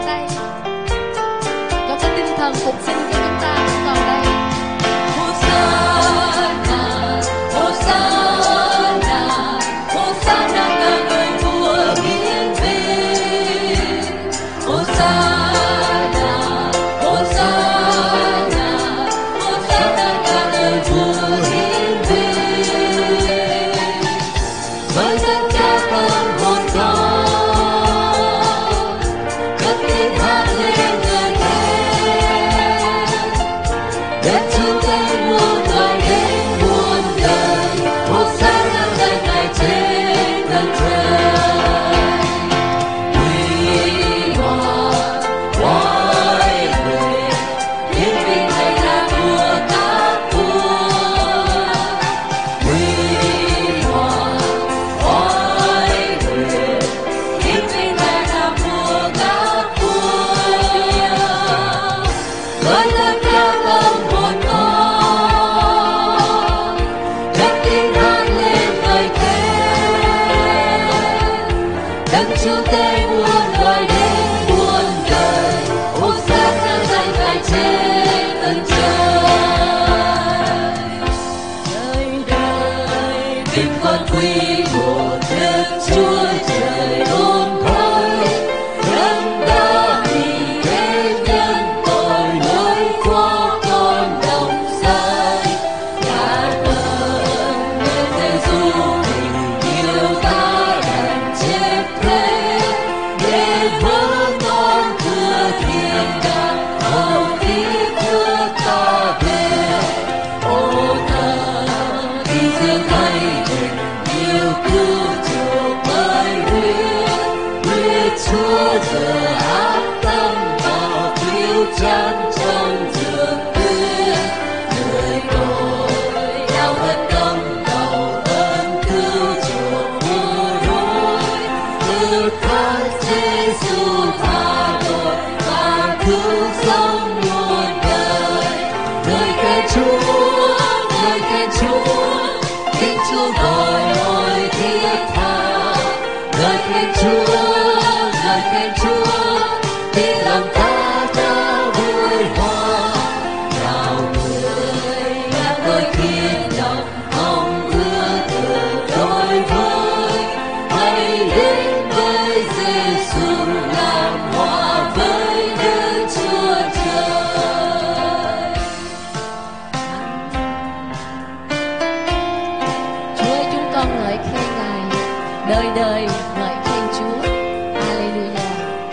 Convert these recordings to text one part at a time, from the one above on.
đây, cho cái tinh thần phục sinh của chúng ta cũng còn đây. Hosanna, Hosanna, Hosanna ca ngợi vua hiến về. Hosanna, Hosanna, Hosanna ca ngợi vua hiến về. Với tất cả tâm hồn con, cất tiếng hát lên ngợi khen. Đất chúng ta muôn loài đến muôn đời, Hosanna danh Ngài trên đất trời. Huy hoàng oai quyền, hiến vinh Ngài là vua các vua. Huy hoàng oai quyền, hiến vinh Ngài là vua các vua. Với tất cả tâm hồn con, cất tiếng hát lên ngợi khen. Đấng Chúa Tể muôn loài đến muôn đời, Hosanna danh Ngài trên tận trời. Đời đời vinh quang quý một Đức Chúa Trời ôn thôi. Đấng đã vì thế nhân tội lỗi qua con đồng sai. Cảm ơn Đức Giêsu tình yêu ta đành chết thế, để với con cửa thiên đàng hầu tiếp đưa ta về. Ô thật khi dương thấy tình yêu cứu chuộc mới huyết Chúa giờ áp tâm vào cứu chắn trong dược tuyết. Người tội đau mất công đầu ơn cứu chuộc mua đôi. Từ khắc Giêsu tha tội và cứu sống muôn đời. Người khen Chúa, người khen Chúa, Kính Chúa gọi ôi thiết tha. Người khen Chúa, người khen Chúa, tiếng lòng ta vui hoa. Nào người nhắc tôi khiến lòng mong ước được đôi với. Hãy đến với Giêsu làm hòa với Đức Chúa Trời. Chúa ơi, chúng con ngợi khen Ngài, đời đời ngợi khen Chúa. Hallelujah.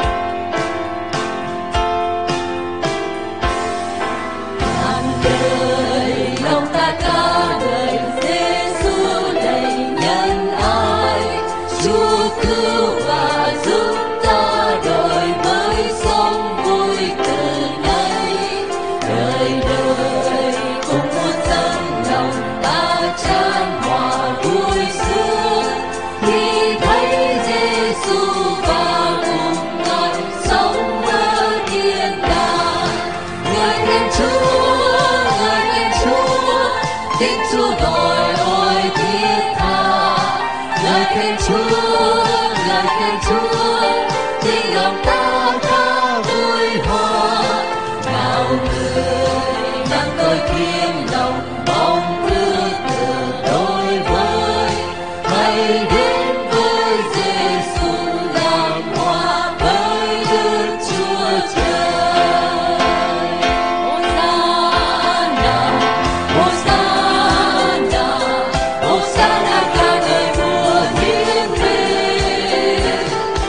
Ngàn đời lòng ta ca ngợi Giêsu đầy nhân ái. Chúa cứu và giúp ta đổi mới sống vui từ nay. Đời đời cùng một tấm lòng ta chan hòa vui sướng, khi thấy Giêsu và cùng Ngài sống ở thiên đàng. Người khen Chúa, người khen Chúa, tiếng Chúa gọi ôi thiết tha. Người khen Chúa, người khen Chúa, tiếng lòng ta vui hoa. Nào người đang tôi khiến lòng mong ước được đôi với. Hãy đến với Giêsu làm hòa với Đức Chúa Trời. Hosanna, Hosanna, Hosanna ca ngợi vua hiến về.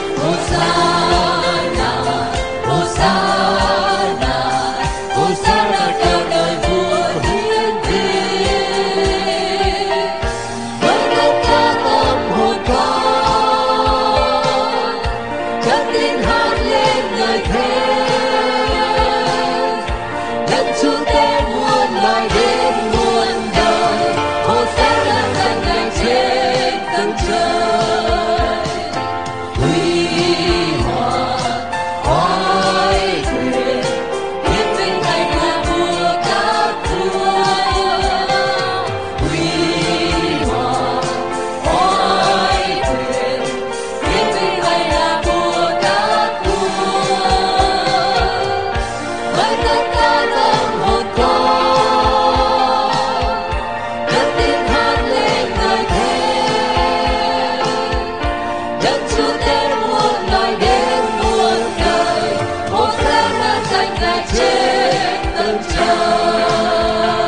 Đấng Chúa Tể muôn loài đến muôn đời. Hosanna danh Ngài trên tầng trời.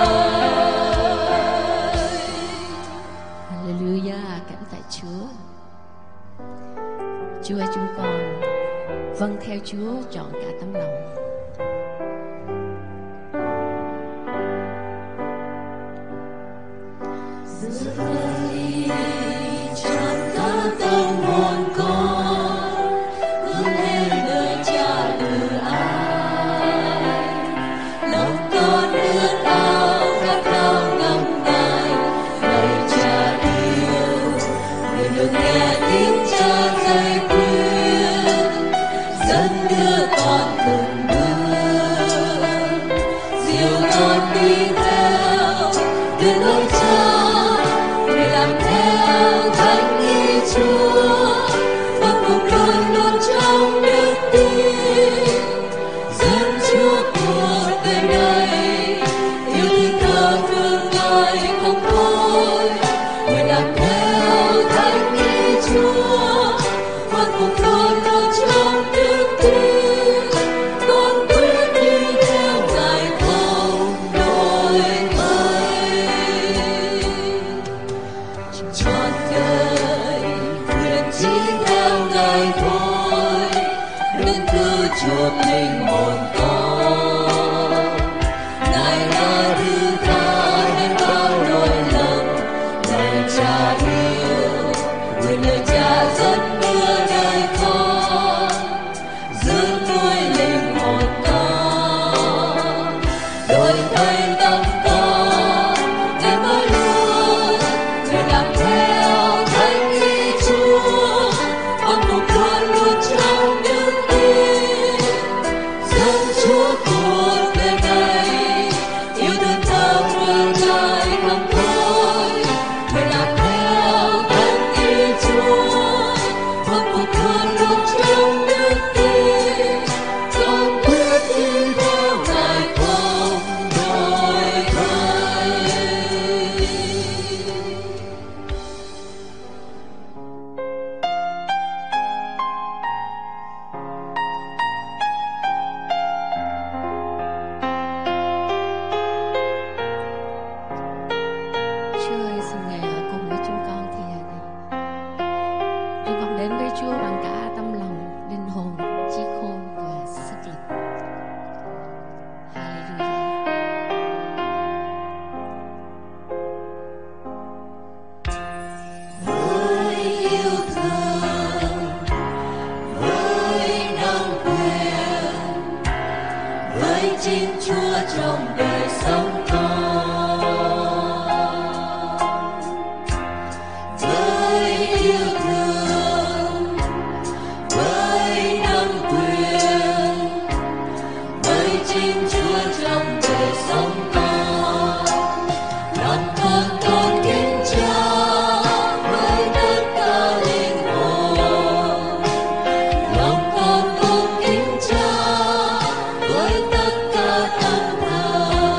Hallelujah, cảm tạ Chúa. Chúa ơi, chúng con vâng theo Chúa trọn cả tấm lòng. Giờ đây trọn cả tâm hồn con hướng lên nơi Cha từ ai. Lòng con ước ao khát khao ngắm Ngài, lạy Cha yêu, người được nghe tiếng Cha dạy khuyên, dẫn đưa con từng bước, dìu con đi theo đường lối Cha. Làm theo thánh ý Chúa, và cùng luôn luôn trong đức tin, dẫn Chúa cuộc đời này, yêu thương thờ phượng Ngài không thôi. Nguyện làm theo thánh ý Chúa, và cùng luôn luôn trong đức tin, con quyết đi theo Ngài không đổi thay. Trọn đời nguyện chỉ theo Ngài thôi, đừng cứ chuộc linh hồn con. Ngài đã thứ tha hết bao lỗi lầm, lạy Cha yêu, nguyện lời Cha dẫn đưa đời con, giữ nuôi linh hồn con, đổi thay tâm con để mới luôn. Nguyện làm theo thánh ý Chúa, con cùng luôn luôn trong đức tin, dẫn Chúa cuộc đời này, yêu thương thờ phượng Ngài không thôi. Nguyện làm theo thánh ý Chúa, con cùng luôn luôn trong đức tin, con quyết đi theo Ngài không đổi thay. Chúa ơi, xin Ngài ở cùng với chúng con thì giờ này. Chúng con đến với Chúa bằng cả tâm lòng, linh hồn, trí khôn và sức lực. Hallelujah. Với yêu thương, với năng quyền, với chính Chúa trong đời sống con. Với yêu thương, với năng quyền, với chính Chúa trong đời sống con. Lòng con kính Cha với tất cả linh hồn. Lòng con kính Cha với tất cả tâm thần.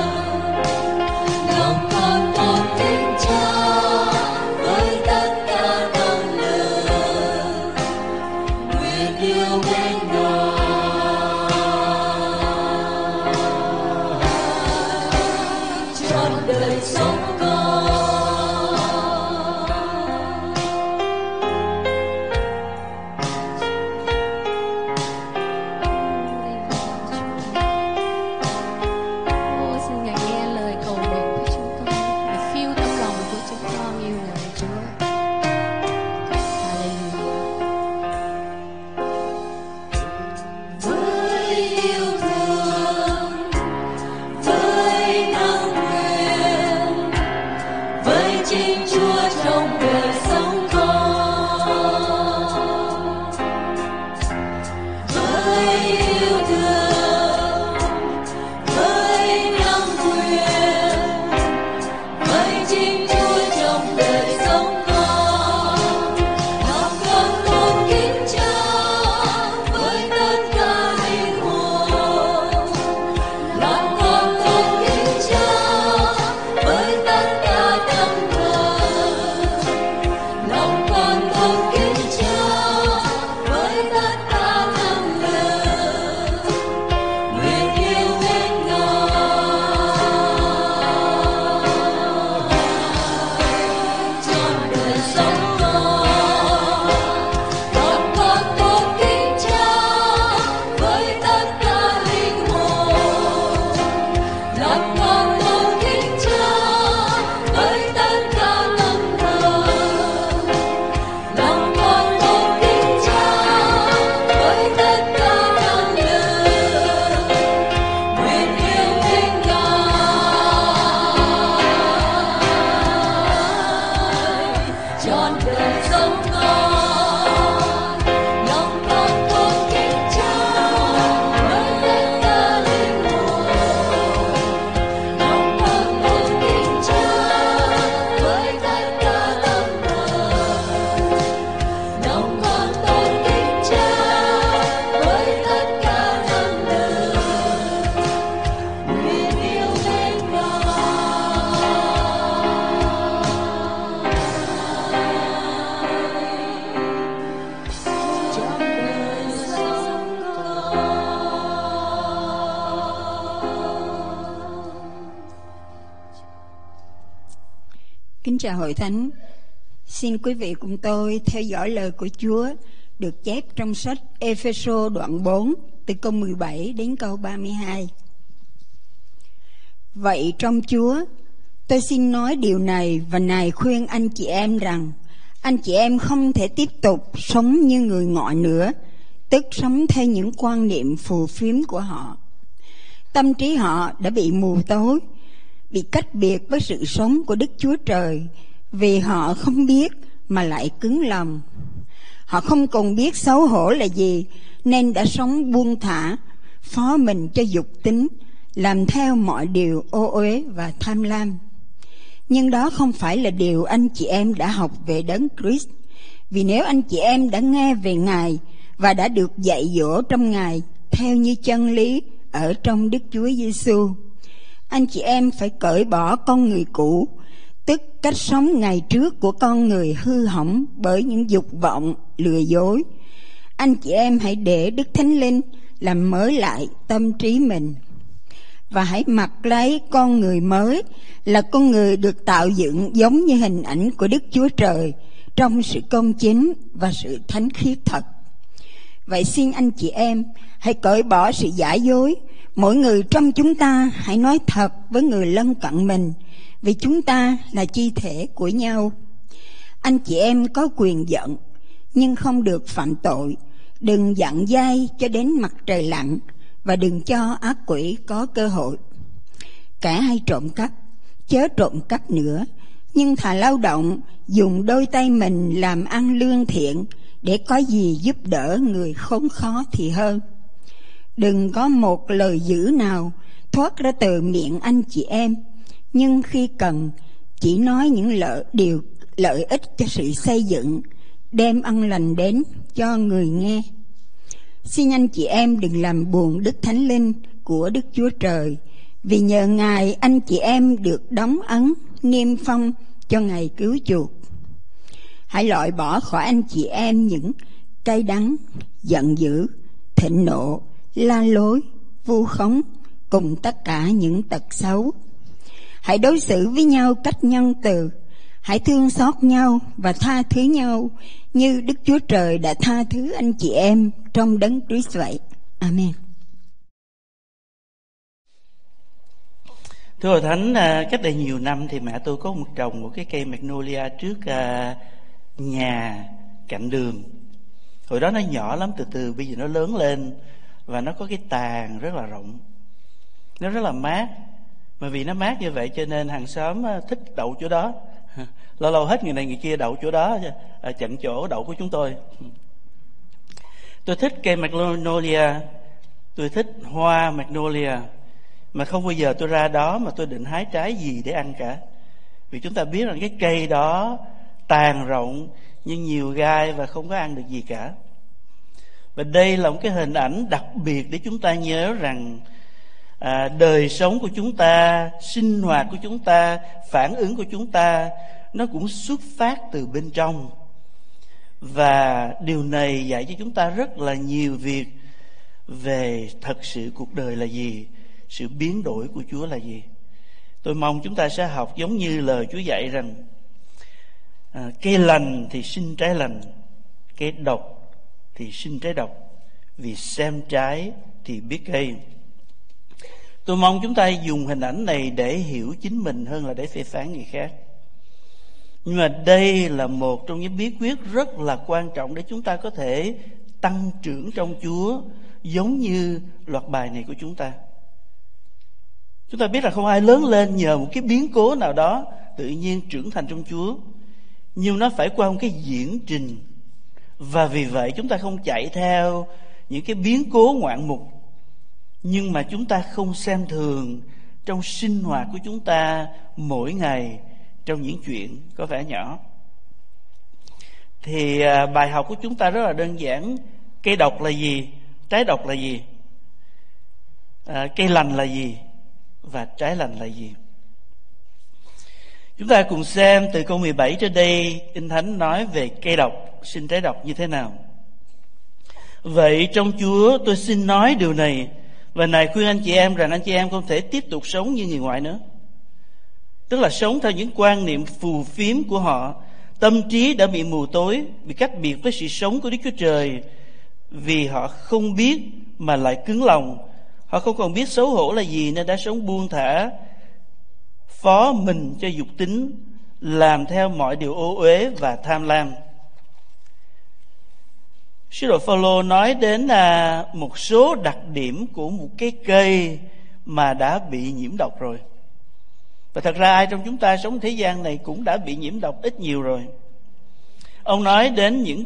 chào hội thánh. Xin quý vị cùng tôi theo dõi lời của Chúa được chép trong sách Ê-phê-sô đoạn 4 từ câu 17 đến câu 32. Vậy trong Chúa, tôi xin nói điều này và này khuyên anh chị em rằng anh chị em không thể tiếp tục sống như người ngoại nữa, tức sống theo những quan niệm phù phiếm của họ. Tâm trí họ đã bị mù tối, bị cách biệt với sự sống của Đức Chúa Trời, vì họ không biết mà lại cứng lòng. Họ không còn biết xấu hổ là gì, nên đã sống buông thả, phó mình cho dục tính, làm theo mọi điều ô uế và tham lam. Nhưng đó không phải là điều anh chị em đã học về Đấng Christ. Vì nếu anh chị em đã nghe về Ngài và đã được dạy dỗ trong Ngài theo như chân lý ở trong Đức Chúa Giêsu, anh chị em phải cởi bỏ con người cũ, tức cách sống ngày trước của con người hư hỏng bởi những dục vọng, lừa dối. Anh chị em hãy để Đức Thánh Linh làm mới lại tâm trí mình, và hãy mặc lấy con người mới, là con người được tạo dựng giống như hình ảnh của Đức Chúa Trời, trong sự công chính và sự thánh khiết thật. Vậy xin anh chị em hãy cởi bỏ sự giả dối. Mỗi người trong chúng ta hãy nói thật với người lân cận mình, vì chúng ta là chi thể của nhau. Anh chị em có quyền giận, nhưng không được phạm tội. Đừng giận dai cho đến mặt trời lặn, và đừng cho ác quỷ có cơ hội. Kẻ hay trộm cắp, chớ trộm cắp nữa, nhưng thà lao động, dùng đôi tay mình làm ăn lương thiện, để có gì giúp đỡ người khốn khó thì hơn. Đừng có một lời dữ nào thoát ra từ miệng anh chị em, nhưng khi cần, chỉ nói những điều lợi ích cho sự xây dựng, đem ân lành đến cho người nghe. Xin anh chị em đừng làm buồn Đức Thánh Linh của Đức Chúa Trời, vì nhờ Ngài anh chị em được đóng ấn, niêm phong cho ngày cứu chuộc. Hãy loại bỏ khỏi anh chị em những cay đắng, giận dữ, thịnh nộ, la lối, vu khống, cùng tất cả những tật xấu. Hãy đối xử với nhau cách nhân từ, hãy thương xót nhau và tha thứ nhau, như Đức Chúa Trời đã tha thứ anh chị em trong Đấng Christ vậy. Amen. Thưa Hội Thánh, cách đây nhiều năm thì mẹ tôi có trồng một cái cây magnolia trước nhà cạnh đường. Hồi đó nó nhỏ lắm, từ từ bây giờ nó lớn lên và nó có cái tàn rất là rộng, nó rất là mát. Mà vì nó mát như vậy cho nên hàng xóm thích đậu chỗ đó. Lâu lâu hết người này người kia đậu chỗ đó, chặn chỗ đậu của chúng tôi. Tôi thích cây magnolia, tôi thích hoa magnolia, mà không bao giờ tôi ra đó mà tôi định hái trái gì để ăn cả. Vì chúng ta biết rằng cái cây đó tàn rộng nhưng nhiều gai và không có ăn được gì cả. Và đây là một cái hình ảnh đặc biệt để chúng ta nhớ rằng đời sống của chúng ta, sinh hoạt của chúng ta, phản ứng của chúng ta, nó cũng xuất phát từ bên trong. Và điều này dạy cho chúng ta rất là nhiều việc về thật sự cuộc đời là gì, sự biến đổi của Chúa là gì. Tôi mong chúng ta sẽ học giống như lời Chúa dạy rằng cây lành thì sinh trái lành, cây độc thì sinh trái độc, vì xem trái thì biết cây. Tôi mong chúng ta dùng hình ảnh này để hiểu chính mình hơn là để phê phán người khác. Nhưng mà đây là một trong những bí quyết rất là quan trọng để chúng ta có thể tăng trưởng trong Chúa, giống như loạt bài này của chúng ta. Chúng ta biết là không ai lớn lên nhờ một cái biến cố nào đó tự nhiên trưởng thành trong Chúa, nhưng nó phải qua một cái diễn trình. Và vì vậy chúng ta không chạy theo những cái biến cố ngoạn mục, nhưng mà chúng ta không xem thường trong sinh hoạt của chúng ta mỗi ngày, trong những chuyện có vẻ nhỏ. Thì bài học của chúng ta rất là đơn giản. Cây độc là gì? Trái độc là gì? Cây lành là gì? Và trái lành là gì? Chúng ta cùng xem từ câu 17 trên đây, Kinh Thánh nói về cây độc, sinh trái độc như thế nào. Vậy trong Chúa tôi xin nói điều này, và này khuyên anh chị em rằng anh chị em không thể tiếp tục sống như người ngoại nữa. tức là sống theo những quan niệm phù phiếm của họ. Tâm trí đã bị mù tối, bị cách biệt với sự sống của Đức Chúa Trời, vì họ không biết mà lại cứng lòng. Họ không còn biết xấu hổ là gì nên đã sống buông thả, phó mình cho dục tính, làm theo mọi điều ô uế và tham lam. Sứ đồ Phao-lô nói đến một số đặc điểm của một cái cây mà đã bị nhiễm độc rồi. Và thật ra ai trong chúng ta sống thế gian này cũng đã bị nhiễm độc ít nhiều rồi. Ông nói đến những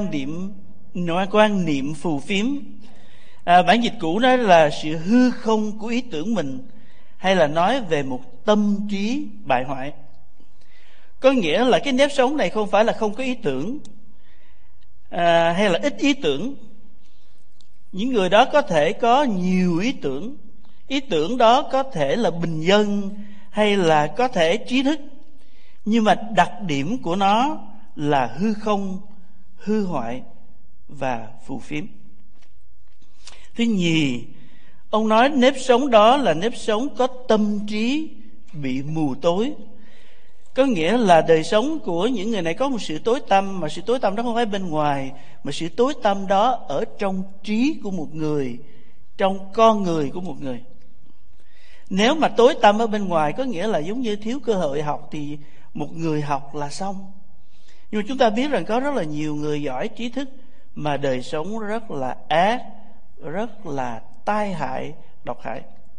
quan niệm phù phiếm. Bản dịch cũ nói là sự hư không của ý tưởng mình, hay là nói về một tâm trí bại hoại. Có nghĩa là cái nếp sống này không phải là không có ý tưởng, hay là ít ý tưởng. Những người đó có thể có nhiều ý tưởng. Ý tưởng đó có thể là bình dân, hay là có thể trí thức, nhưng mà đặc điểm của nó là hư không, hư hoại và phù phiếm. Thứ nhì, ông nói nếp sống đó là nếp sống có tâm trí bị mù tối. Có nghĩa là đời sống của những người này có một sự tối tăm, mà sự tối tăm đó không phải bên ngoài, mà sự tối tăm đó ở trong trí của một người, trong con người của một người. Nếu mà tối tăm ở bên ngoài có nghĩa là giống như thiếu cơ hội học, thì một người học là xong. Nhưng mà chúng ta biết rằng có rất là nhiều người giỏi trí thức mà đời sống rất là ác, rất là tai hại, độc hại.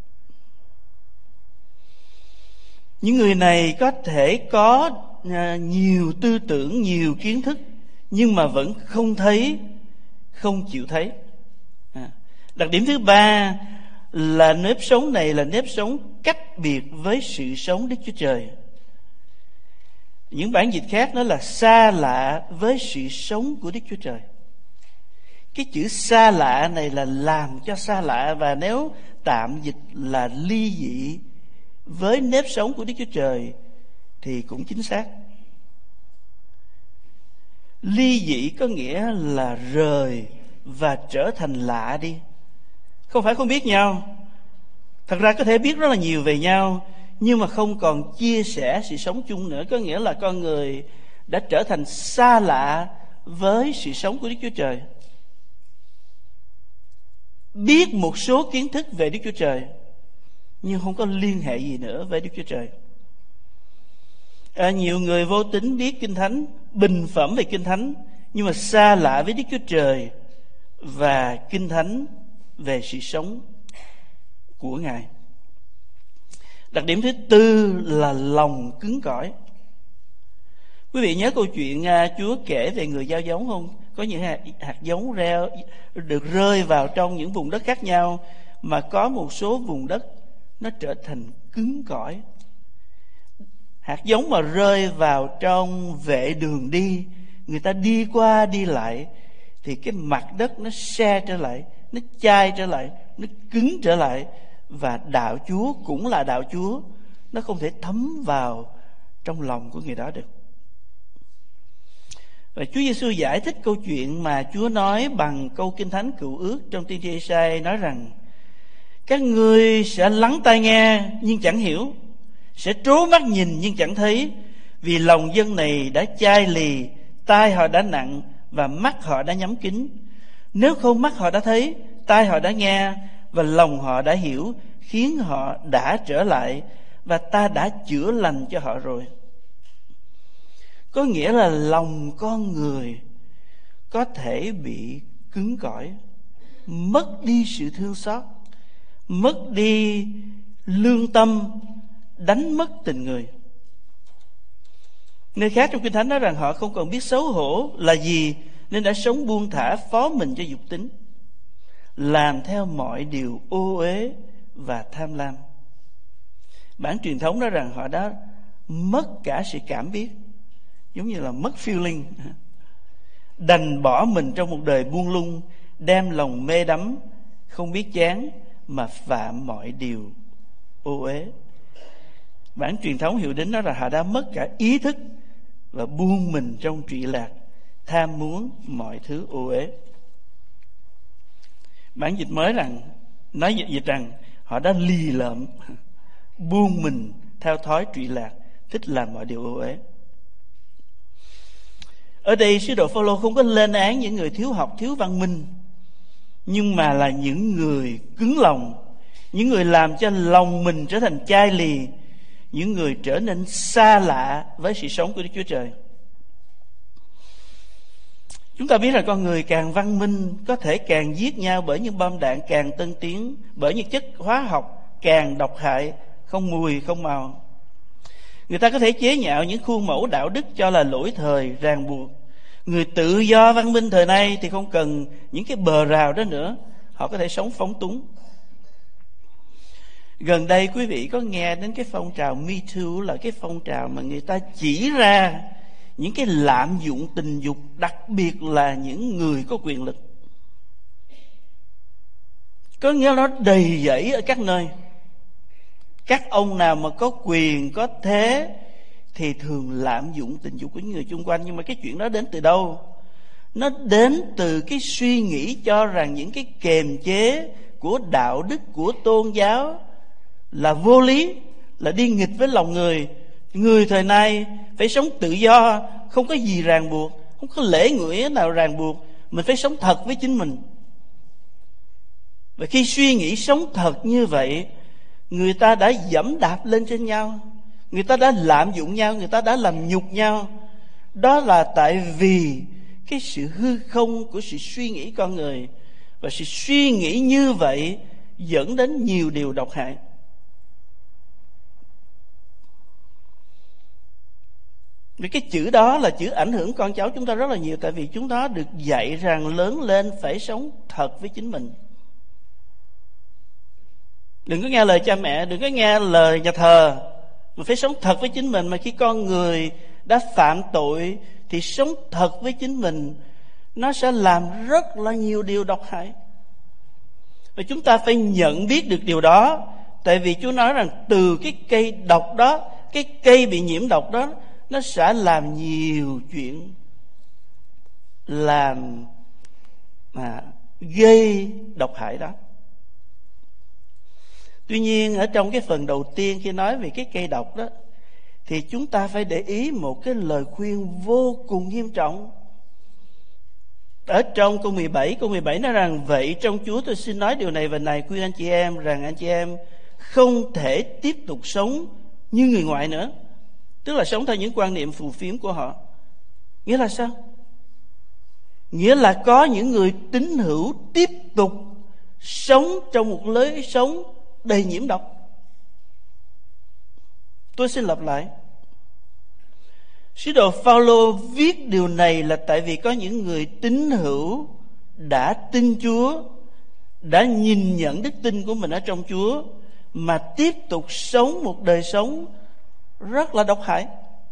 Những người này có thể có nhiều tư tưởng, nhiều kiến thức, nhưng mà vẫn không thấy, không chịu thấy. Đặc điểm thứ ba là nếp sống này là nếp sống cách biệt với sự sống Đức Chúa Trời. Những bản dịch khác nói là xa lạ với sự sống của Đức Chúa Trời. Cái chữ xa lạ này là làm cho xa lạ, và nếu tạm dịch là ly dị với nếp sống của Đức Chúa Trời thì cũng chính xác. Ly dị có nghĩa là rời và trở thành lạ đi. Không phải không biết nhau, thật ra có thể biết rất là nhiều về nhau, nhưng mà không còn chia sẻ sự sống chung nữa. Có nghĩa là con người đã trở thành xa lạ với sự sống của Đức Chúa Trời. Biết một số kiến thức về Đức Chúa Trời, nhưng không có liên hệ gì nữa với Đức Chúa Trời. Nhiều người vô tín biết Kinh Thánh, bình phẩm về Kinh Thánh, nhưng mà xa lạ với Đức Chúa Trời và Kinh Thánh về sự sống của Ngài. Đặc điểm thứ tư là lòng cứng cỏi. Quý vị nhớ câu chuyện Chúa kể về người gieo giống không? Có những hạt giống được rơi vào trong những vùng đất khác nhau, mà có một số vùng đất nó trở thành cứng cỏi. Hạt giống mà rơi vào trong vệ đường đi, người ta đi qua đi lại, thì cái mặt đất nó se trở lại, nó chai trở lại, nó cứng trở lại. Và đạo Chúa cũng là đạo Chúa, nó không thể thấm vào trong lòng của người đó được. Và Chúa Giêsu giải thích câu chuyện mà Chúa nói bằng câu Kinh Thánh Cựu Ước trong tiên tri Ê-sai, nói rằng: các ngươi sẽ lắng tai nghe nhưng chẳng hiểu, sẽ trố mắt nhìn nhưng chẳng thấy, vì lòng dân này đã chai lì, tai họ đã nặng và mắt họ đã nhắm kín. Nếu không mắt họ đã thấy, tai họ đã nghe và lòng họ đã hiểu, khiến họ đã trở lại, và ta đã chữa lành cho họ rồi. Có nghĩa là lòng con người có thể bị cứng cỏi, mất đi sự thương xót, mất đi lương tâm, đánh mất tình người. Nơi khác trong Kinh Thánh nói rằng họ không còn biết xấu hổ là gì, nên đã sống buông thả, phó mình cho dục tính, làm theo mọi điều ô uế và tham lam. Bản truyền thống nói rằng họ đã mất cả sự cảm biết, giống như là mất feeling, đành bỏ mình trong một đời buông lung, đem lòng mê đắm, không biết chán, mà phạm mọi điều ô uế. Bản truyền thống hiệu đính nói là họ đã mất cả ý thức và buông mình trong trụy lạc, tham muốn mọi thứ ô uế. Bản dịch mới nói dịch rằng họ đã lì lợm, buông mình theo thói trụy lạc, thích làm mọi điều ô uế. Ở đây sứ đồ Phao-lô không có lên án những người thiếu học, thiếu văn minh, nhưng mà là những người cứng lòng, những người làm cho lòng mình trở thành chai lì, những người trở nên xa lạ với sự sống của Đức Chúa Trời. Chúng ta biết là con người càng văn minh có thể càng giết nhau bởi những bom đạn càng tân tiến, bởi những chất hóa học càng độc hại, không mùi không màu. Người ta có thể chế nhạo những khuôn mẫu đạo đức cho là lỗi thời, ràng buộc. Người tự do văn minh thời nay thì không cần những cái bờ rào đó nữa, họ có thể sống phóng túng. Gần đây quý vị có nghe đến cái phong trào Me Too, là cái phong trào mà người ta chỉ ra những cái lạm dụng tình dục, đặc biệt là những người có quyền lực. Có nghĩa nó đầy dẫy ở các nơi. Các ông nào mà có quyền, có thế thì thường lạm dụng tình dục của những người chung quanh. Nhưng mà cái chuyện đó đến từ đâu? Nó đến từ cái suy nghĩ cho rằng những cái kềm chế của đạo đức, của tôn giáo là vô lý, là đi nghịch với lòng người. Người thời nay phải sống tự do, không có gì ràng buộc, không có lễ nghi nào ràng buộc. Mình phải sống thật với chính mình. Và khi suy nghĩ sống thật như vậy, người ta đã dẫm đạp lên trên nhau, người ta đã lạm dụng nhau, người ta đã làm nhục nhau. Đó là tại vì cái sự hư không của sự suy nghĩ con người. Và sự suy nghĩ như vậy dẫn đến nhiều điều độc hại. Vì cái chữ đó là chữ ảnh hưởng con cháu chúng ta rất là nhiều. Tại vì chúng ta được dạy rằng lớn lên phải sống thật với chính mình. Đừng có nghe lời cha mẹ, đừng có nghe lời nhà thờ, mà phải sống thật với chính mình. Mà khi con người đã phạm tội thì sống thật với chính mình, nó sẽ làm rất là nhiều điều độc hại. Và chúng ta phải nhận biết được điều đó. Tại vì Chúa nói rằng từ cái cây độc đó, cái cây bị nhiễm độc đó, nó sẽ làm nhiều chuyện làm gây độc hại đó. Tuy nhiên ở trong cái phần đầu tiên khi nói về cái cây độc đó, thì chúng ta phải để ý một cái lời khuyên vô cùng nghiêm trọng. Ở trong câu 17 nói rằng: vậy trong Chúa tôi xin nói điều này và này khuyên anh chị em rằng anh chị em không thể tiếp tục sống như người ngoại nữa. Tức là sống theo những quan niệm phù phiếm của họ. Nghĩa là sao? Nghĩa là có những người tín hữu tiếp tục sống trong một lối sống đầy nhiễm độc. Tôi xin lặp lại. Sứ đồ Phao-lô viết điều này là tại vì có những người tín hữu đã tin Chúa, đã nhìn nhận đức tin của mình ở trong Chúa, mà tiếp tục sống một đời sống rất là độc hại.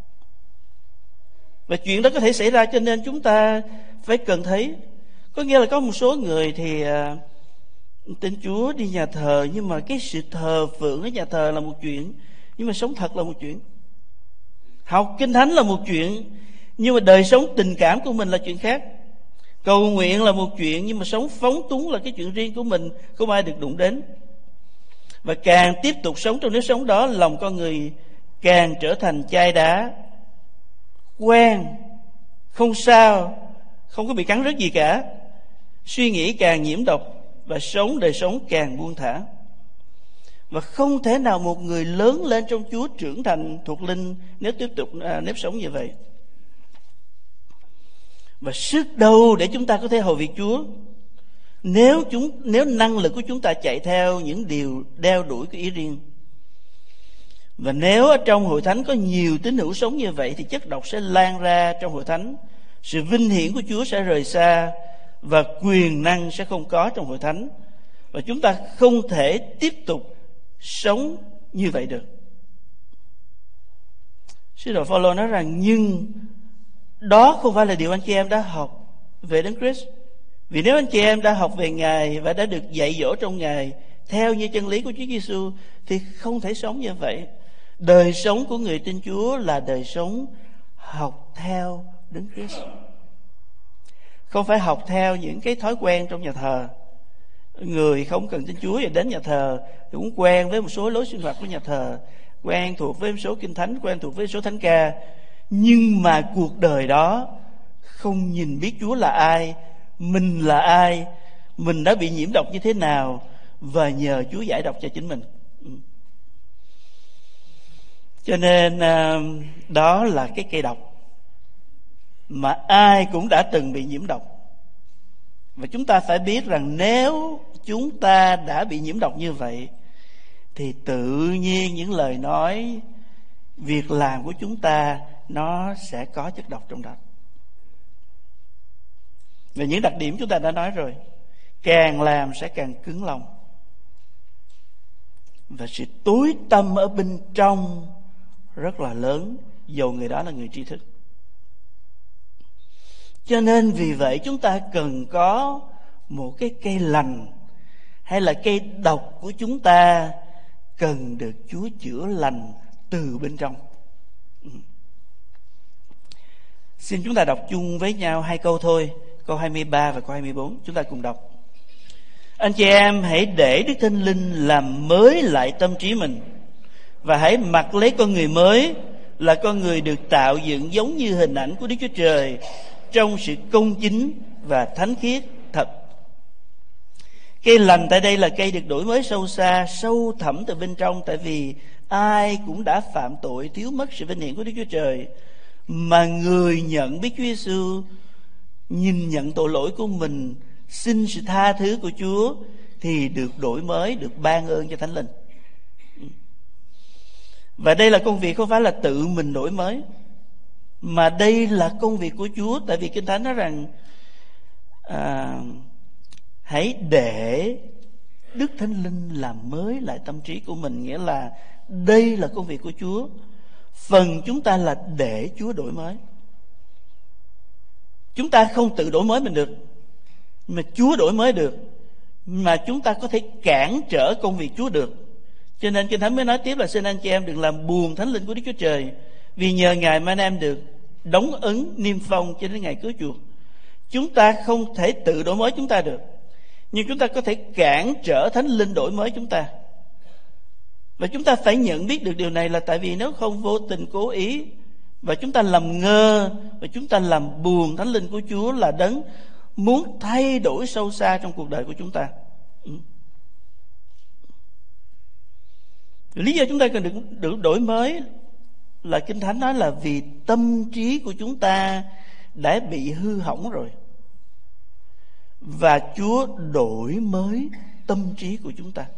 Và chuyện đó có thể xảy ra, cho nên chúng ta phải cần thấy. Có nghĩa là có một số người thì tin Chúa, đi nhà thờ, nhưng mà cái sự thờ phượng ở nhà thờ là một chuyện, nhưng mà sống thật là một chuyện. Học Kinh Thánh là một chuyện, nhưng mà đời sống tình cảm của mình là chuyện khác. Cầu nguyện là một chuyện, nhưng mà sống phóng túng là cái chuyện riêng của mình, không ai được đụng đến. Và càng tiếp tục sống trong nếp sống đó, lòng con người càng trở thành chai đá, quen, không sao, không có bị cắn rứt gì cả. Suy nghĩ càng nhiễm độc và sống đời sống càng buông thả. Và không thể nào một người lớn lên trong Chúa, trưởng thành thuộc linh nếu tiếp tục nếp sống như vậy. Và sức đâu để chúng ta có thể hầu việc Chúa? Nếu năng lực của chúng ta chạy theo những điều đeo đuổi cái ý riêng. Và nếu ở trong hội thánh có nhiều tín hữu sống như vậy, thì chất độc sẽ lan ra trong hội thánh, sự vinh hiển của Chúa sẽ rời xa, và quyền năng sẽ không có trong hội thánh. Và chúng ta không thể tiếp tục sống như vậy được. Sứ đồ Phao-lô nói rằng nhưng đó không phải là điều anh chị em đã học về Đấng Christ. Vì nếu anh chị em đã học về Ngài và đã được dạy dỗ trong Ngài theo như chân lý của Chúa Giêsu, thì không thể sống như vậy. Đời sống của người tin Chúa là đời sống học theo Đấng Christ, không phải học theo những cái thói quen trong nhà thờ. Người không cần tin Chúa và đến nhà thờ thì cũng quen với một số lối sinh hoạt của nhà thờ. quen thuộc với số kinh thánh, quen thuộc với số thánh ca, nhưng mà cuộc đời đó không nhìn biết Chúa là ai, mình là ai, mình đã bị nhiễm độc như thế nào, và nhờ Chúa giải độc cho chính mình. Cho nên đó là cái cây độc mà ai cũng đã từng bị nhiễm độc. Và chúng ta phải biết rằng nếu chúng ta đã bị nhiễm độc như vậy, thì tự nhiên những lời nói, việc làm của chúng ta nó sẽ có chất độc trong đó. Và những đặc điểm chúng ta đã nói rồi, càng làm sẽ càng cứng lòng, và sự tối tăm ở bên trong rất là lớn, dầu người đó là người tri thức. Cho nên vì vậy chúng ta cần có một cái cây lành, hay là cây độc của chúng ta cần được Chúa chữa lành từ bên trong. Xin chúng ta đọc chung với nhau 2 câu thôi, câu 23 và câu 24. Chúng ta cùng đọc. Anh chị em hãy để Đức Thánh Linh làm mới lại tâm trí mình, và hãy mặc lấy con người mới, là con người được tạo dựng giống như hình ảnh của Đức Chúa Trời, trong sự công chính và thánh khiết thật. Cây lành tại đây là cây được đổi mới sâu xa, sâu thẳm từ bên trong, tại vì ai cũng đã phạm tội thiếu mất sự vinh hiển của Đức Chúa Trời, mà người nhận biết Chúa Giêsu, nhìn nhận tội lỗi của mình, xin sự tha thứ của Chúa, thì được đổi mới, được ban ơn cho Thánh Linh. Và đây là công việc không phải là tự mình đổi mới, mà đây là công việc của Chúa. Tại vì Kinh Thánh nói rằng hãy để Đức Thánh Linh làm mới lại tâm trí của mình. Nghĩa là đây là công việc của Chúa, phần chúng ta là để Chúa đổi mới. Chúng ta không tự đổi mới mình được, mà Chúa đổi mới được. Mà chúng ta có thể cản trở công việc Chúa được. Cho nên Kinh Thánh mới nói tiếp là xin anh chị em đừng làm buồn Thánh Linh của Đức Chúa Trời, vì nhờ Ngài mà anh em được đóng ấn niêm phong cho đến ngày cứu chuộc. Chúng ta không thể tự đổi mới chúng ta được, nhưng chúng ta có thể cản trở Thánh Linh đổi mới chúng ta. Và chúng ta phải nhận biết được điều này, là tại vì nếu không vô tình cố ý, và chúng ta làm ngơ, và chúng ta làm buồn Thánh Linh của Chúa, là đấng muốn thay đổi sâu xa trong cuộc đời của chúng ta. Lý do chúng ta cần được đổi mới là Kinh Thánh nói là vì tâm trí của chúng ta đã bị hư hỏng rồi, và Chúa đổi mới tâm trí của chúng ta.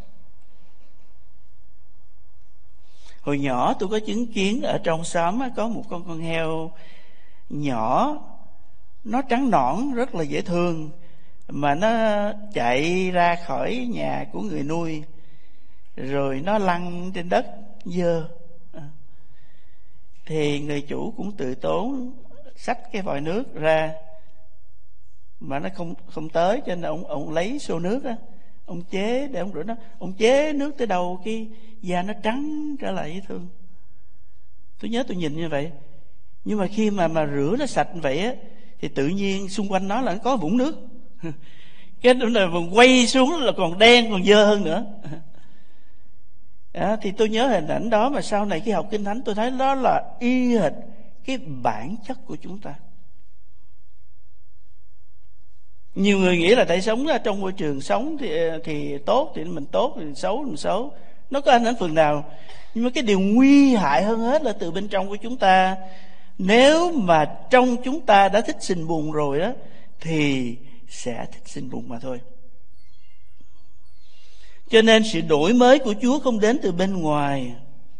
Hồi nhỏ tôi có chứng kiến ở trong xóm có một con heo nhỏ, nó trắng nõn rất là dễ thương, mà nó chạy ra khỏi nhà của người nuôi, rồi nó lăn trên đất dơ. Thì người chủ cũng tự tốn xách cái vòi nước ra, mà nó không tới, cho nên ông lấy xô nước á, ông chế để ông rửa nó. Ông chế nước tới đâu cái da nó trắng trở lại dễ thương. Tôi nhớ tôi nhìn như vậy. Nhưng mà khi mà rửa nó sạch vậy á, thì tự nhiên xung quanh nó là nó có vũng nước. Cái đó là quay xuống là còn đen, còn dơ hơn nữa. Thì tôi nhớ hình ảnh đó, mà sau này khi học Kinh Thánh tôi thấy đó là y hệt cái bản chất của chúng ta. Nhiều người nghĩ là tại sống ra trong môi trường sống thì tốt thì mình tốt, thì xấu thì mình xấu. Nó có ảnh hưởng phần nào. Nhưng mà cái điều nguy hại hơn hết là từ bên trong của chúng ta. Nếu mà trong chúng ta đã thích sình bùn rồi đó, thì sẽ thích sình bùn mà thôi. Cho nên sự đổi mới của Chúa không đến từ bên ngoài,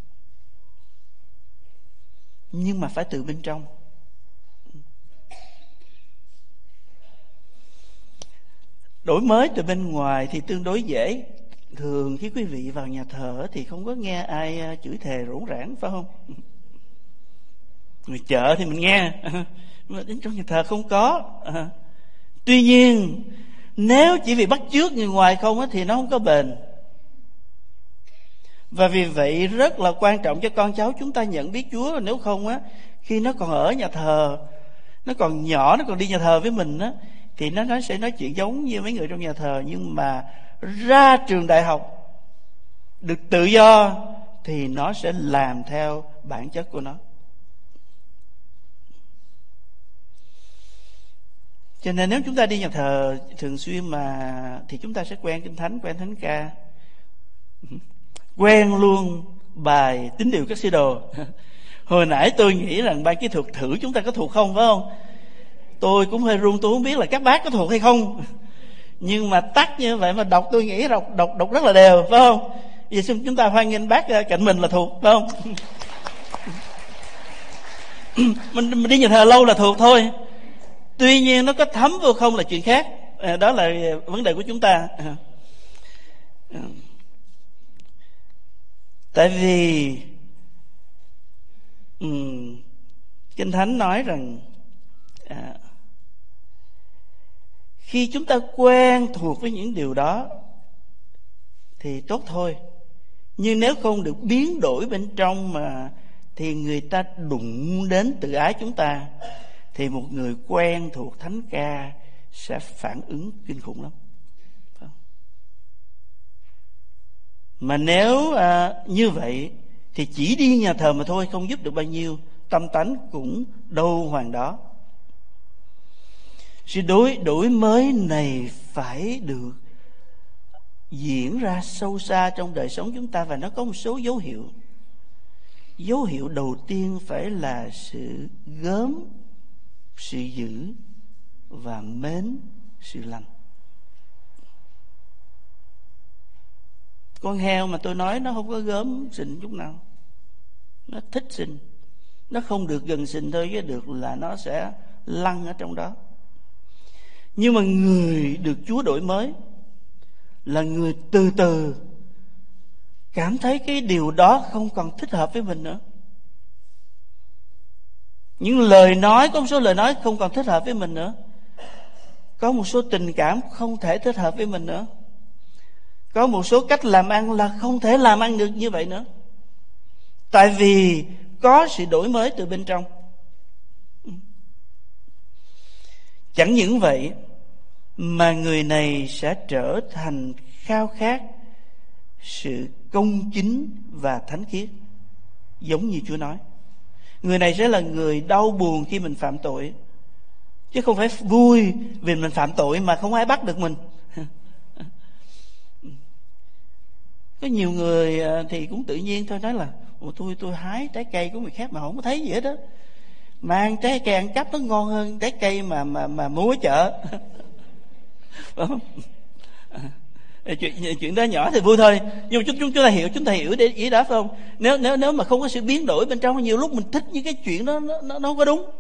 nhưng mà phải từ bên trong. Đổi mới từ bên ngoài thì tương đối dễ. Thường khi quý vị vào nhà thờ thì không có nghe ai chửi thề rỗng rãng, phải không? Người chợ thì mình nghe, mà đến trong nhà thờ không có. Tuy nhiên nếu chỉ vì bắt chước người ngoài không thì nó không có bền. Và vì vậy rất là quan trọng cho con cháu chúng ta nhận biết Chúa. Nếu không khi nó còn ở nhà thờ, nó còn nhỏ, nó còn đi nhà thờ với mình thì nó sẽ nói chuyện giống như mấy người trong nhà thờ. Nhưng mà ra trường đại học, được tự do, thì nó sẽ làm theo bản chất của nó. Cho nên nếu chúng ta đi nhà thờ thường xuyên thì chúng ta sẽ quen kinh thánh, quen thánh ca, quen luôn bài tín điều các sứ đồ. Hồi nãy tôi nghĩ rằng ban kỹ thuật thử chúng ta có thuộc không, phải không? Tôi cũng hơi run, tôi không biết là các bác có thuộc hay không. Nhưng mà tắt như vậy mà đọc, tôi nghĩ đọc rất là đều, phải không? Vậy xin chúng ta hoan nghênh bác cạnh mình là thuộc, phải không? mình đi nhà thờ lâu là thuộc thôi. Tuy nhiên nó có thấm vô không là chuyện khác. Đó là vấn đề của chúng ta. Tại vì Kinh Thánh nói rằng khi chúng ta quen thuộc với những điều đó thì tốt thôi. Nhưng nếu không được biến đổi bên trong thì người ta đụng đến tự ái chúng ta, thì một người quen thuộc thánh ca sẽ phản ứng kinh khủng lắm. Mà nếu như vậy thì chỉ đi nhà thờ mà thôi không giúp được bao nhiêu, tâm tánh cũng đâu hoàng đó. Sự đổi mới này phải được diễn ra sâu xa trong đời sống chúng ta, và nó có một số dấu hiệu. Dấu hiệu đầu tiên phải là sự gớm, sự dữ và mến sự lành. Con heo mà tôi nói nó không có gớm sình chút nào, nó thích sình, nó không được gần sình thôi, chứ được là nó sẽ lăn ở trong đó. Nhưng mà người được Chúa đổi mới là người từ từ cảm thấy cái điều đó không còn thích hợp với mình nữa. Những lời nói, có một số lời nói không còn thích hợp với mình nữa. Có một số tình cảm không thể thích hợp với mình nữa. Có một số cách làm ăn là không thể làm ăn được như vậy nữa. Tại vì có sự đổi mới từ bên trong. Chẳng những vậy mà người này sẽ trở thành khao khát sự công chính và thánh khiết, giống như Chúa nói. Người này sẽ là người đau buồn khi mình phạm tội, chứ không phải vui vì mình phạm tội mà không ai bắt được mình. Có nhiều người thì cũng tự nhiên thôi, nói là tôi hái trái cây của người khác mà không có thấy gì hết đó. Mang trái cây ăn cắp nó ngon hơn trái cây mà mua ở chợ. Chuyện đó nhỏ thì vui thôi, nhưng mà chúng ta hiểu để ý đó, phải không? Nếu mà không có sự biến đổi bên trong, nhiều lúc mình thích những cái chuyện đó nó không có đúng.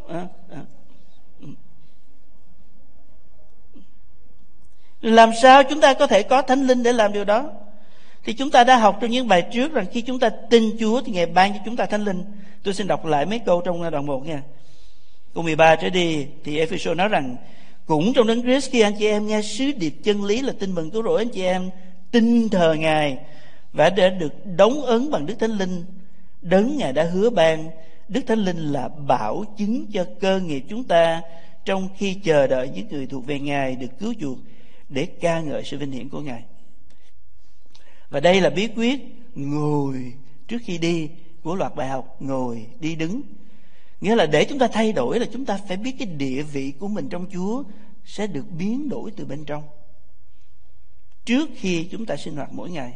Làm sao chúng ta có thể có Thánh Linh để làm điều đó? Thì chúng ta đã học trong những bài trước rằng khi chúng ta tin Chúa thì Ngài ban cho chúng ta Thánh Linh. Tôi xin đọc lại mấy câu trong đoạn 1 nha. Câu 13 trở đi thì Ephesos nói rằng: cũng trong Đấng Christ, khi anh chị em nghe sứ điệp chân lý là tin mừng cứu rỗi, anh chị em tin thờ Ngài và đã được đóng ấn bằng Đức Thánh Linh đấng Ngài đã hứa ban. Đức Thánh Linh là bảo chứng cho cơ nghiệp chúng ta trong khi chờ đợi những người thuộc về Ngài được cứu chuộc để ca ngợi sự vinh hiển của Ngài. Và đây là bí quyết ngồi trước khi đi của loạt bài học ngồi, đi, đứng. Nghĩa là để chúng ta thay đổi là chúng ta phải biết cái địa vị của mình trong Chúa sẽ được biến đổi từ bên trong trước khi chúng ta sinh hoạt mỗi ngày.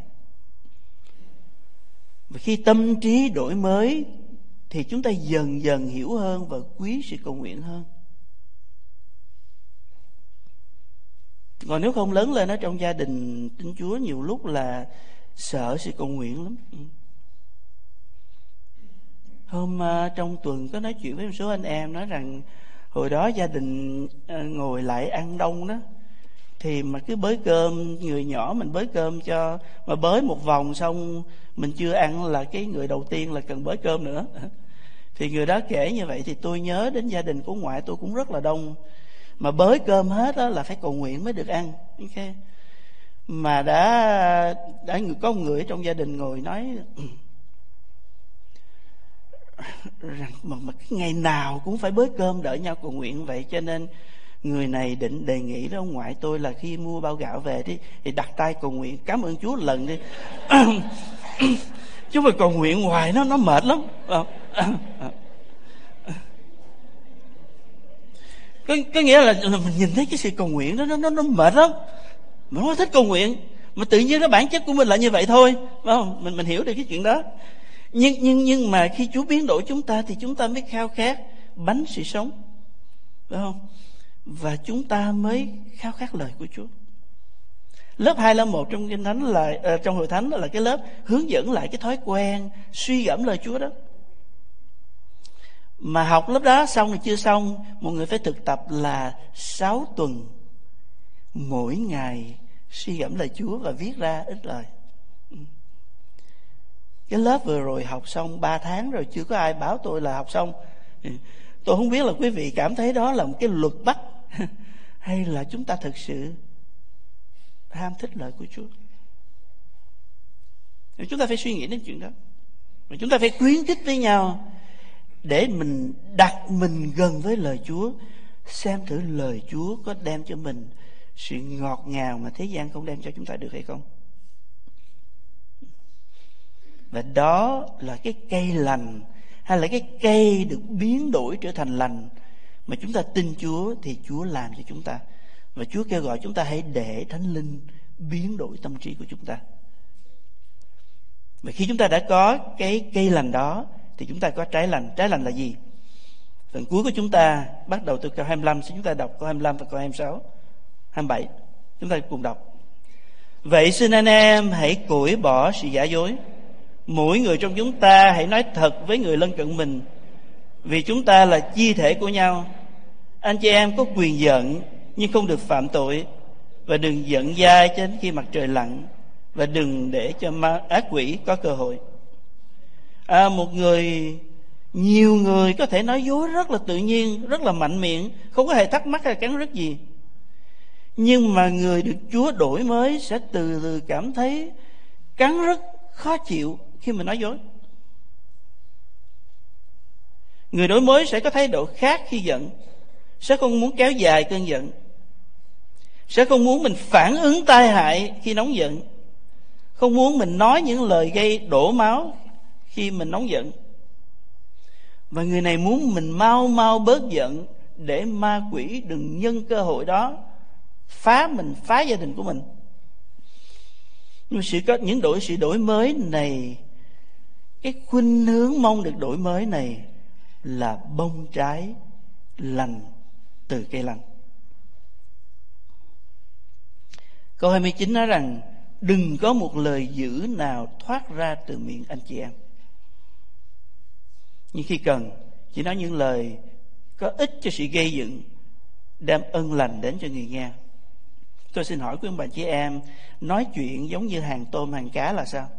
Và khi tâm trí đổi mới thì chúng ta dần dần hiểu hơn và quý sự cầu nguyện hơn. Còn nếu không, lớn lên ở trong gia đình tin Chúa nhiều lúc là sợ sự cầu nguyện lắm. Hôm trong tuần có nói chuyện với một số anh em, nói rằng hồi đó gia đình ngồi lại ăn đông đó, thì mà cứ bới cơm, người nhỏ mình bới cơm cho, mà bới một vòng xong mình chưa ăn là cái người đầu tiên là cần bới cơm nữa. Thì người đó kể như vậy thì tôi nhớ đến gia đình của ngoại tôi cũng rất là đông, mà bới cơm hết đó là phải cầu nguyện mới được ăn. Okay. Mà đã có một người trong gia đình ngồi nói rằng mà cái ngày nào cũng phải bới cơm đợi nhau cầu nguyện vậy, cho nên Người này định đề nghị với ông ngoại tôi là khi mua bao gạo về thì đặt tay cầu nguyện cảm ơn Chúa lần đi. Chứ mà cầu nguyện hoài nó mệt lắm. Có nghĩa là mình nhìn thấy cái sự cầu nguyện đó nó mệt lắm. Mình không thích cầu nguyện, mà tự nhiên cái bản chất của mình là như vậy thôi, phải không? Mình hiểu được cái chuyện đó. Nhưng mà khi Chúa biến đổi chúng ta thì chúng ta mới khao khát bánh sự sống, phải không? Và chúng ta mới khao khát lời của Chúa. Lớp 2, lớp 1 trong Kinh Thánh là trong Hội Thánh là cái lớp hướng dẫn lại cái thói quen suy gẫm lời Chúa đó. Mà học lớp đó xong thì chưa xong, mọi người phải thực tập là 6 tuần mỗi ngày suy gẫm lời Chúa và viết ra ít lời. Cái lớp vừa rồi học xong 3 tháng rồi, chưa có ai báo tôi là học xong. Tôi không biết là quý vị cảm thấy đó là một cái luật bắt hay là chúng ta thực sự ham thích lời của Chúa. Chúng ta phải suy nghĩ đến chuyện đó. Và chúng ta phải khuyến khích với nhau để mình đặt mình gần với lời Chúa, xem thử lời Chúa có đem cho mình sự ngọt ngào mà thế gian không đem cho chúng ta được hay không. Và đó là cái cây lành, hay là cái cây được biến đổi trở thành lành mà chúng ta tin Chúa thì Chúa làm cho chúng ta. Và Chúa kêu gọi chúng ta hãy để Thánh Linh biến đổi tâm trí của chúng ta. Và khi chúng ta đã có cái cây lành đó thì chúng ta có trái lành. Trái lành là gì? Phần cuối của chúng ta bắt đầu từ câu 25, chúng ta đọc câu 25 và câu 26, 27. Chúng ta cùng đọc. Vậy xin anh em hãy cởi bỏ sự giả dối. Mỗi người trong chúng ta hãy nói thật với người lân cận mình, vì chúng ta là chi thể của nhau. Anh chị em có quyền giận nhưng không được phạm tội, và đừng giận dai cho đến khi mặt trời lặn, và đừng để cho ác quỷ có cơ hội. Nhiều người có thể nói dối rất là tự nhiên, rất là mạnh miệng, không có hề thắc mắc hay cắn rứt gì. Nhưng mà người được Chúa đổi mới sẽ từ từ cảm thấy cắn rứt, khó chịu khi mình nói dối. Người đổi mới sẽ có thái độ khác khi giận, sẽ không muốn kéo dài cơn giận, sẽ không muốn mình phản ứng tai hại khi nóng giận, không muốn mình nói những lời gây đổ máu khi mình nóng giận. Và người này muốn mình mau mau bớt giận để ma quỷ đừng nhân cơ hội đó phá gia đình của mình. Nhưng sự đổi mới này, cái khuynh hướng mong được đổi mới này là bông trái lành từ cây lành. Câu 29 nói rằng đừng có một lời dữ nào thoát ra từ miệng anh chị em, nhưng khi cần chỉ nói những lời có ích cho sự gây dựng, đem ân lành đến cho người nghe. Tôi xin hỏi quý ông bà chị em, nói chuyện giống như hàng tôm hàng cá là sao?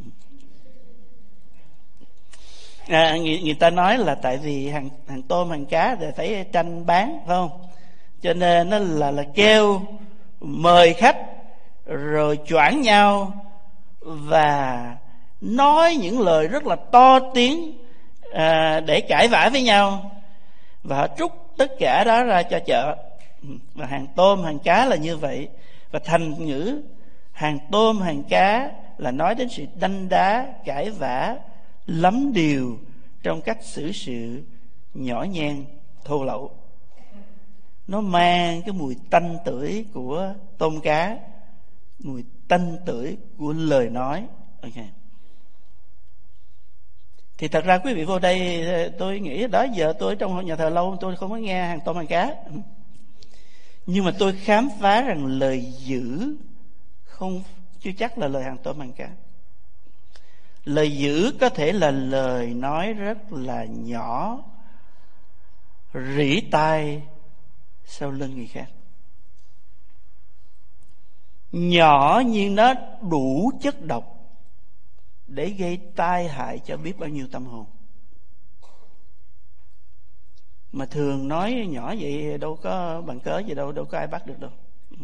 Người ta nói là tại vì hàng tôm hàng cá thì phải tranh bán, phải không? Cho nên nó là kêu mời khách rồi choảng nhau và nói những lời rất là to tiếng để cãi vã với nhau, và họ trút tất cả đó ra cho chợ. Và hàng tôm hàng cá là như vậy. Và thành ngữ hàng tôm hàng cá là nói đến sự đanh đá, cãi vã, lắm điều trong cách xử sự nhỏ nhen, thô lậu. Nó mang cái mùi tanh tưởi của tôm cá, mùi tanh tưởi của lời nói. Ok. Thì thật ra quý vị vô đây, tôi nghĩ đó giờ tôi trong nhà thờ lâu tôi không có nghe hàng tôm hàng cá, nhưng mà tôi khám phá rằng lời dữ chưa chắc là lời hàng tôm hàng cá. Lời dữ có thể là lời nói rất là nhỏ, rỉ tai sau lưng người khác. Nhỏ nhưng nó đủ chất độc để gây tai hại cho biết bao nhiêu tâm hồn. Mà thường nói nhỏ vậy đâu có bằng cớ gì đâu có ai bắt được đâu.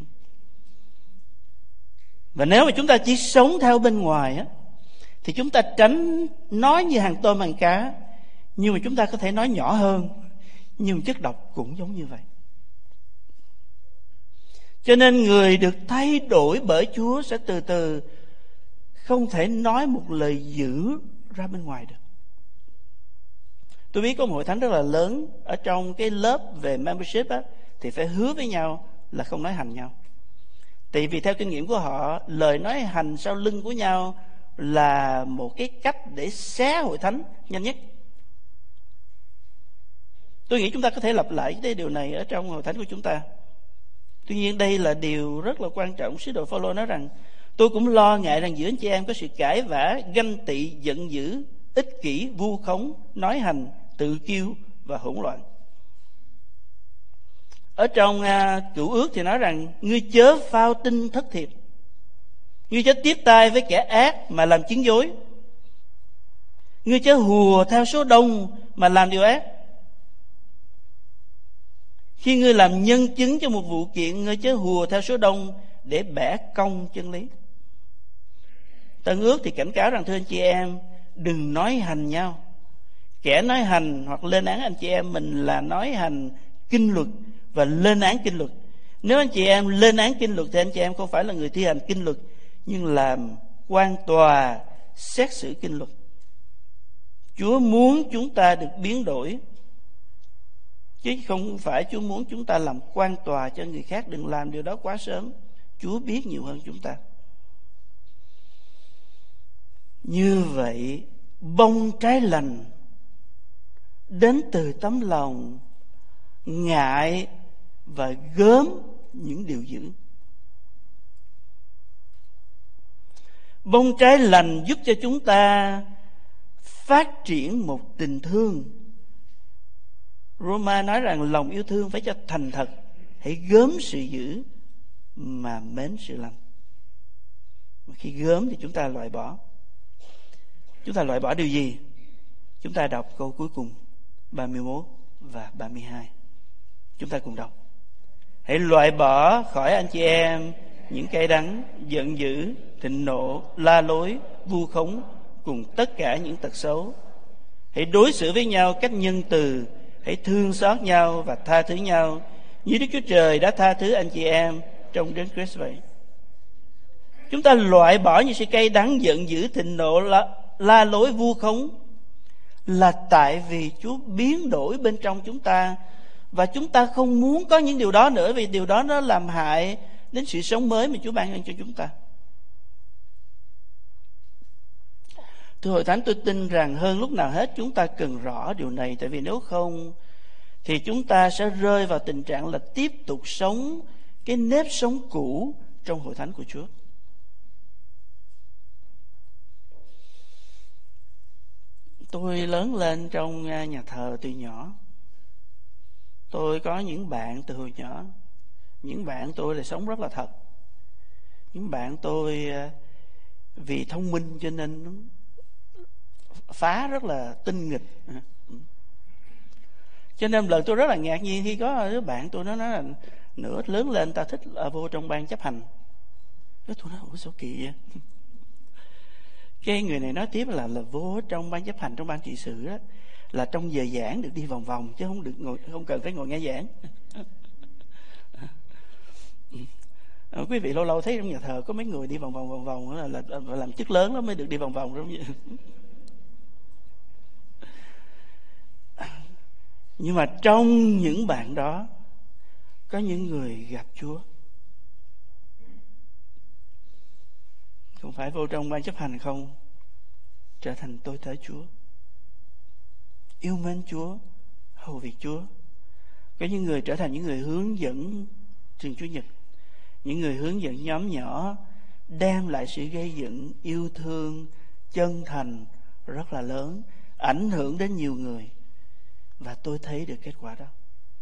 Và nếu mà chúng ta chỉ sống theo bên ngoài á, thì chúng ta tránh nói như hàng tôm hàng cá, nhưng mà chúng ta có thể nói nhỏ hơn, nhưng chất độc cũng giống như vậy. Cho nên người được thay đổi bởi Chúa sẽ từ từ không thể nói một lời dữ ra bên ngoài được. Tôi biết có một hội thánh rất là lớn, ở trong cái lớp về membership á, thì phải hứa với nhau là không nói hành nhau. Tại vì theo kinh nghiệm của họ, lời nói hành sau lưng của nhau là một cái cách để xé hội thánh nhanh nhất. Tôi nghĩ chúng ta có thể lặp lại cái điều này ở trong hội thánh của chúng ta. Tuy nhiên đây là điều rất là quan trọng. Sứ đồ Phao-lô nói rằng tôi cũng lo ngại rằng giữa anh chị em có sự cãi vã, ganh tị, giận dữ, ích kỷ, vu khống, nói hành, tự kiêu và hỗn loạn. Ở trong Cựu Ước thì nói rằng ngươi chớ phao tin thất thiệt, ngươi chớ tiếp tay với kẻ ác mà làm chứng dối, ngươi chớ hùa theo số đông mà làm điều ác. Khi ngươi làm nhân chứng cho một vụ kiện, ngươi chớ hùa theo số đông để bẻ cong chân lý. Tân Ước thì cảnh cáo rằng thưa anh chị em, đừng nói hành nhau. Kẻ nói hành hoặc lên án anh chị em mình là nói hành kinh luật và lên án kinh luật. Nếu anh chị em lên án kinh luật thì anh chị em không phải là người thi hành kinh luật, nhưng làm quan tòa xét xử kinh luật. Chúa muốn chúng ta được biến đổi, chứ không phải Chúa muốn chúng ta làm quan tòa cho người khác. Đừng làm điều đó quá sớm. Chúa biết nhiều hơn chúng ta. Như vậy, bông trái lành đến từ tấm lòng ngại và gớm những điều dữ. Bông trái lành giúp cho chúng ta phát triển một tình thương. Roma nói rằng lòng yêu thương phải cho thành thật, hãy gớm sự dữ mà mến sự lành. Mà khi gớm thì chúng ta loại bỏ. Chúng ta loại bỏ điều gì? Chúng ta đọc câu cuối cùng 31 và 32. Chúng ta cùng đọc. Hãy loại bỏ khỏi anh chị em những cay đắng, giận dữ, thịnh nộ, la lối, vu khống cùng tất cả những tật xấu. Hãy đối xử với nhau cách nhân từ, hãy thương xót nhau và tha thứ nhau như Đức Chúa Trời đã tha thứ anh chị em trong Đấng Christ vậy. Chúng ta loại bỏ những sự cay đắng, giận dữ, thịnh nộ, la lối, vu khống là tại vì Chúa biến đổi bên trong chúng ta, và chúng ta không muốn có những điều đó nữa, vì điều đó nó làm hại đến sự sống mới mà Chúa ban ơn cho chúng ta. Thưa hội thánh, tôi tin rằng hơn lúc nào hết chúng ta cần rõ điều này, tại vì nếu không thì chúng ta sẽ rơi vào tình trạng là tiếp tục sống cái nếp sống cũ trong hội thánh của Chúa. Tôi lớn lên trong nhà thờ từ nhỏ. Tôi có những bạn từ hồi nhỏ. Những bạn tôi là sống rất là thật. Những bạn tôi vì thông minh cho nên phá rất là tinh nghịch. Cho nên lần tôi rất là ngạc nhiên khi có đứa bạn tôi nó nói là nữa lớn lên ta thích vô trong ban chấp hành. Tôi nói ủa sao kỳ vậy? Cái người này nói tiếp là vô trong ban chấp hành, trong ban trị sự đó, là trong giờ giảng được đi vòng vòng chứ không được ngồi, không cần phải ngồi nghe giảng. Quý vị lâu lâu thấy trong nhà thờ có mấy người đi vòng vòng là làm chức lớn lắm mới được đi vòng vòng giống như. Nhưng mà trong những bạn đó có những người gặp Chúa, không phải vô trong ban chấp hành không, trở thành tôi tớ Chúa, yêu mến Chúa, hầu việc Chúa. Có những người trở thành những người hướng dẫn trường Chủ nhật, những người hướng dẫn nhóm nhỏ, đem lại sự gây dựng, yêu thương, chân thành rất là lớn, ảnh hưởng đến nhiều người. Và tôi thấy được kết quả đó.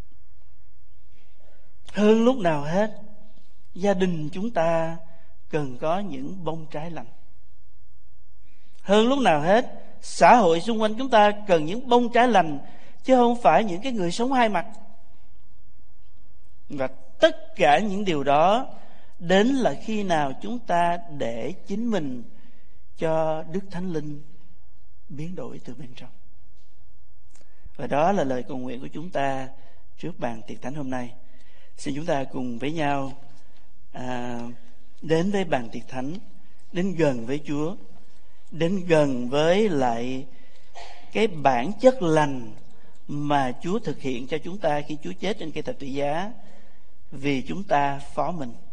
Hơn lúc nào hết, gia đình chúng ta cần có những bông trái lành. Hơn lúc nào hết, xã hội xung quanh chúng ta cần những bông trái lành, chứ không phải những cái người sống hai mặt. Và tất cả những điều đó đến là khi nào chúng ta để chính mình cho Đức Thánh Linh biến đổi từ bên trong. Và đó là lời cầu nguyện của chúng ta trước bàn tiệc thánh hôm nay. Xin chúng ta cùng với nhau đến với bàn tiệc thánh, đến gần với Chúa, đến gần với lại cái bản chất lành mà Chúa thực hiện cho chúng ta khi Chúa chết trên cây thập tự giá vì chúng ta phó mình.